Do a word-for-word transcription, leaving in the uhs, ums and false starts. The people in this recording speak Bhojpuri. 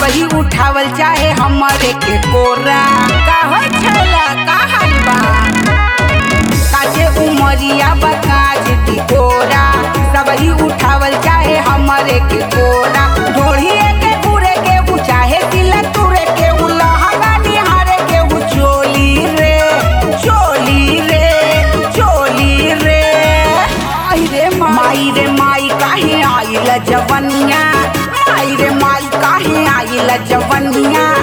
सबही उठावल चाहे हमरे के कोरा। का होय छला का हलवा काचे उमरिया बकाज टिकोरा, सबही उठावल चाहे हमरे के कोरा। ढोढ़िए के गुरे के उ चाहे तिल तुरे के उ लहंगा निहारे के उ चोली रे चोली रे चोली रे। आई रे माई रे माई काहे आइल जवनिया, माई रे माई काहे आइल जवनिया।